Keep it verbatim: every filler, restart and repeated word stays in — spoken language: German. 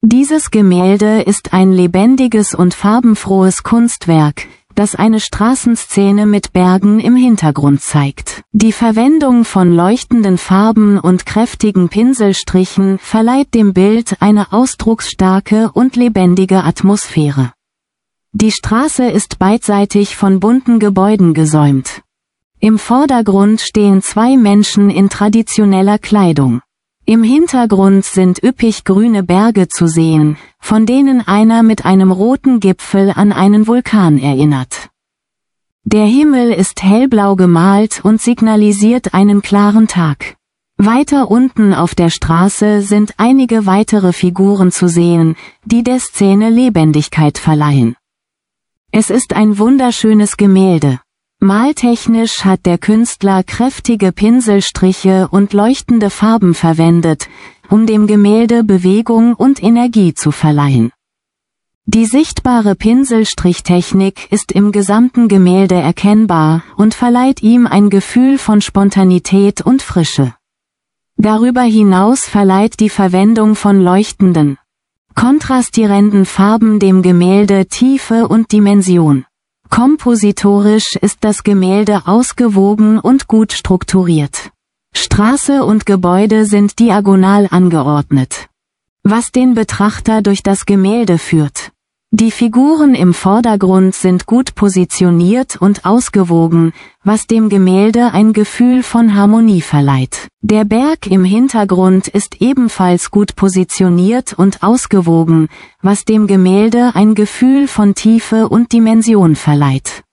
Dieses Gemälde ist ein lebendiges und farbenfrohes Kunstwerk, das eine Straßenszene mit Bergen im Hintergrund zeigt. Die Verwendung von leuchtenden Farben und kräftigen Pinselstrichen verleiht dem Bild eine ausdrucksstarke und lebendige Atmosphäre. Die Straße ist beidseitig von bunten Gebäuden gesäumt. Im Vordergrund stehen zwei Menschen in traditioneller Kleidung. Im Hintergrund sind üppig grüne Berge zu sehen, von denen einer mit einem roten Gipfel an einen Vulkan erinnert. Der Himmel ist hellblau gemalt und signalisiert einen klaren Tag. Weiter unten auf der Straße sind einige weitere Figuren zu sehen, die der Szene Lebendigkeit verleihen. Es ist ein wunderschönes Gemälde. Maltechnisch hat der Künstler kräftige Pinselstriche und leuchtende Farben verwendet, um dem Gemälde Bewegung und Energie zu verleihen. Die sichtbare Pinselstrichtechnik ist im gesamten Gemälde erkennbar und verleiht ihm ein Gefühl von Spontanität und Frische. Darüber hinaus verleiht die Verwendung von leuchtenden, kontrastierenden Farben dem Gemälde Tiefe und Dimension. Kompositorisch ist das Gemälde ausgewogen und gut strukturiert. Straße und Gebäude sind diagonal angeordnet, was den Betrachter durch das Gemälde führt. Die Figuren im Vordergrund sind gut positioniert und ausgewogen, was dem Gemälde ein Gefühl von Harmonie verleiht. Der Berg im Hintergrund ist ebenfalls gut positioniert und ausgewogen, was dem Gemälde ein Gefühl von Tiefe und Dimension verleiht.